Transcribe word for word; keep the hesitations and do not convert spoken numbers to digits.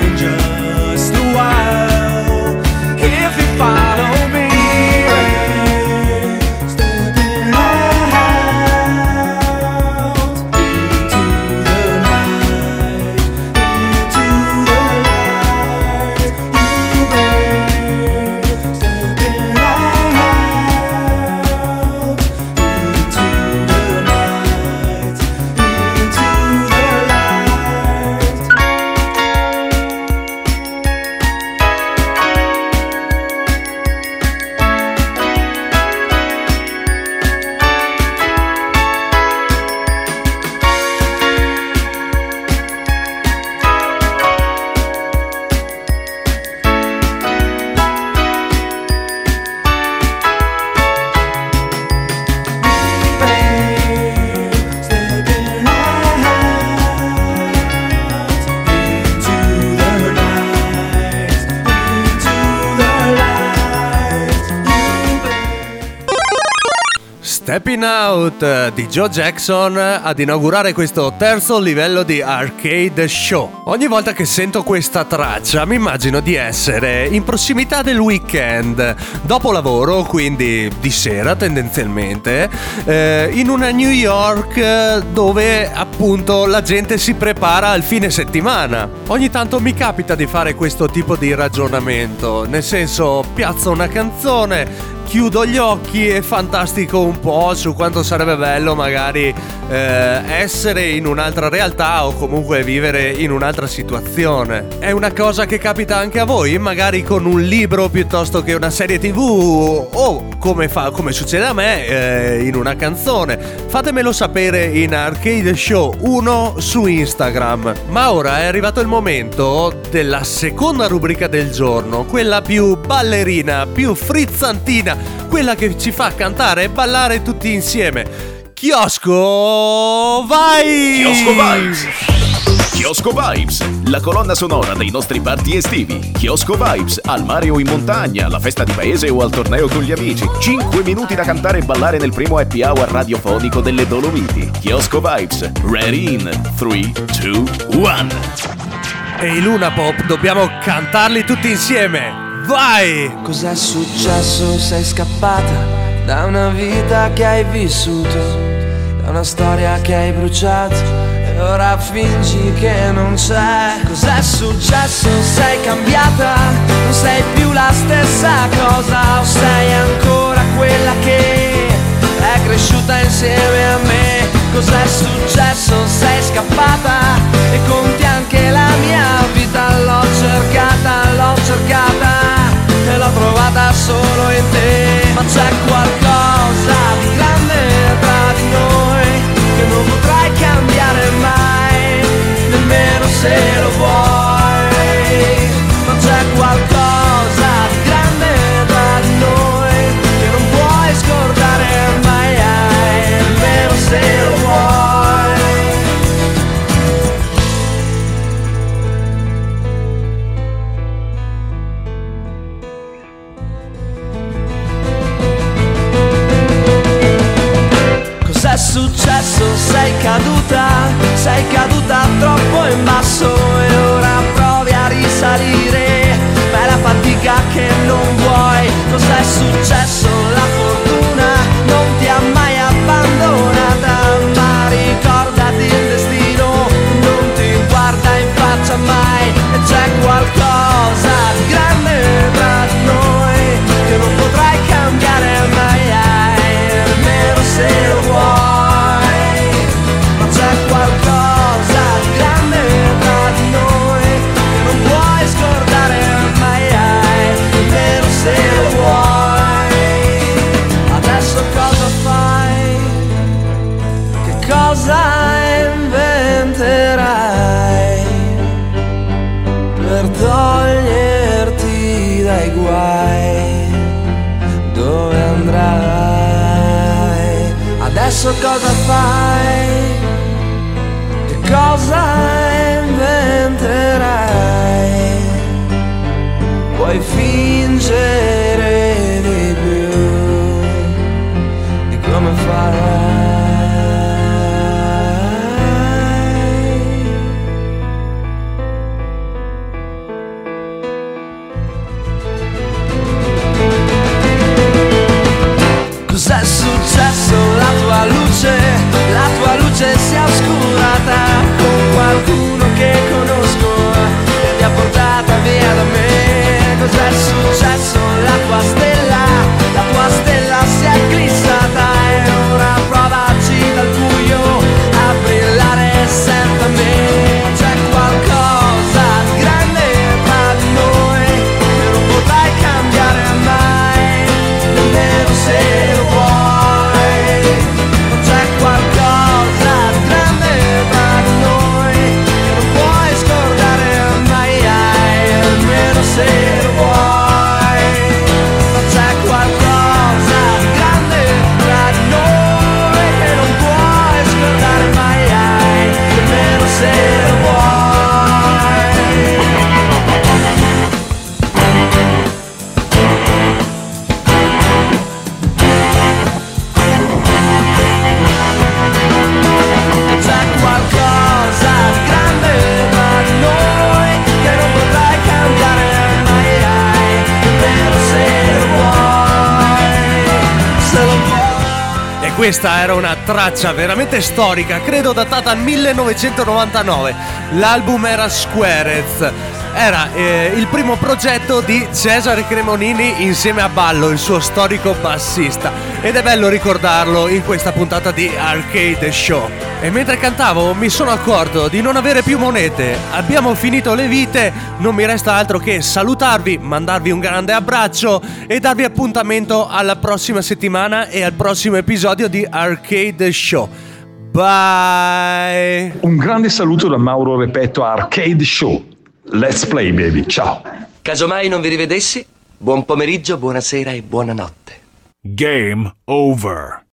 in just a while. If you follow me, stepping out into the night, into the light, you babe, stepping out into the night, into the light. Stepping Out di Joe Jackson ad inaugurare questo terzo livello di Arcade Show. Ogni volta che sento questa traccia mi immagino di essere in prossimità del weekend, dopo lavoro, quindi di sera tendenzialmente, eh, in una New York dove appunto la gente si prepara al fine settimana. Ogni tanto mi capita di fare questo tipo di ragionamento, nel senso, piazzo una canzone, chiudo gli occhi e fantastico un po' su quanto sarebbe bello magari eh, essere in un'altra realtà o comunque vivere in un'altra situazione. È una cosa che capita anche a voi, magari con un libro piuttosto che una serie tv o come, fa, come succede a me eh, in una canzone. Fatemelo sapere in Arcade Show uno su Instagram. Ma ora è arrivato il momento della seconda rubrica del giorno, quella più ballerina, più frizzantina, quella che ci fa cantare e ballare tutti insieme. Chiosco Vibes! Chiosco Vibes! Chiosco Vibes, la colonna sonora dei nostri party estivi. Chiosco Vibes, al mare o in montagna, alla festa di paese o al torneo con gli amici. cinque minuti da cantare e ballare nel primo happy hour radiofonico delle Dolomiti. Chiosco Vibes, ready in tre, due, uno. E i Luna Pop dobbiamo cantarli tutti insieme. Vai! Cos'è successo? Sei scappata da una vita che hai vissuto, da una storia che hai bruciato e ora fingi che non c'è. Cos'è successo? Sei cambiata, non sei più la stessa cosa, o sei ancora quella che è cresciuta insieme a me. Cos'è successo? Sei scappata e conti anche la mia vita. L'ho cercata, l'ho cercata e l'ho trovata solo in te. Ma c'è qualcosa di grande tra di noi che non potrai cambiare mai, nemmeno se lo vuoi. Ma c'è qualcosa di grande tra di noi che non puoi scordare mai, nemmeno se lo vuoi. Cos'è successo? Sei caduta, sei caduta troppo in basso e ora provi a risalire, ma è la fatica che non vuoi. Cos'è successo? La fortuna non ti ha mai abbandonata, ma ricordati il destino non ti guarda in faccia mai. E c'è qualcosa di grande tra di noi che non potrai cambiare mai, nemmeno se lo vuoi. Ma c'è qualcosa di grande tra di noi che non puoi scordare mai, nemmeno se lo vuoi. Adesso cosa fai? Che cosa inventerai per toglierti dai guai? Dove andrai? Adesso cosa fai? Che cosa inventerai? Puoi fingere di più di come farai. successo? La tua luce, la tua luce si è oscurata con qualcuno che conosco che mi ha portata via da me. Cos'è successo? La tua stella, la tua stella si è eclissata e ora provaci dal buio a brillare sempre a me. C'è qualcosa di grande tra di noi che non potrai cambiare mai, nemmeno se lo vuoi. C'è qualcosa di grande tra di noi che non puoi scordare mai, nemmeno se lo vuoi. C'è qualcosa di grande tra di noi che non puoi scordare mai, nemmeno se lo vuoi. C'è qualcosa di grande tra di noi che non potrai cambiare mai, nemmeno se lo vuoi, se lo vuoi. E questa era una traccia veramente storica, credo datata millenovecentonovantanove. L'album era Squarez. Era eh, il primo progetto di Cesare Cremonini insieme a Ballo, il suo storico bassista. Ed è bello ricordarlo in questa puntata di Arcade Show. E mentre cantavo mi sono accorto di non avere più monete. Abbiamo finito le vite, non mi resta altro che salutarvi, mandarvi un grande abbraccio e darvi appuntamento alla prossima settimana e al prossimo episodio di Arcade Show. Bye! Un grande saluto da Mauro Repetto a Arcade Show. Let's play, baby. Ciao. Casomai non vi rivedessi, buon pomeriggio, buonasera e buonanotte. Game over.